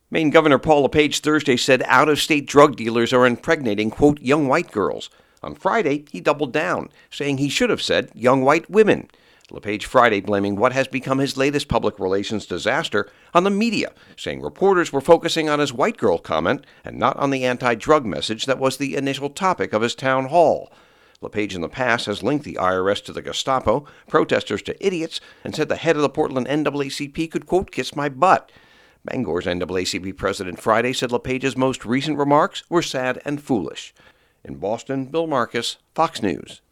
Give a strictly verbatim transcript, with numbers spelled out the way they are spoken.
Maine Governor Paul LePage Thursday said out-of-state drug dealers are impregnating, quote, young white girls. On Friday, he doubled down, saying he should have said young white women. LePage Friday blaming what has become his latest public relations disaster on the media, saying reporters were focusing on his white girl comment and not on the anti-drug message that was the initial topic of his town hall. LePage in the past has linked the I R S to the Gestapo, protesters to idiots, and said the head of the Portland N double A C P could, quote, kiss my butt. Bangor's N double A C P president Friday said LePage's most recent remarks were sad and foolish. In Boston, Bill Marcus, Fox News.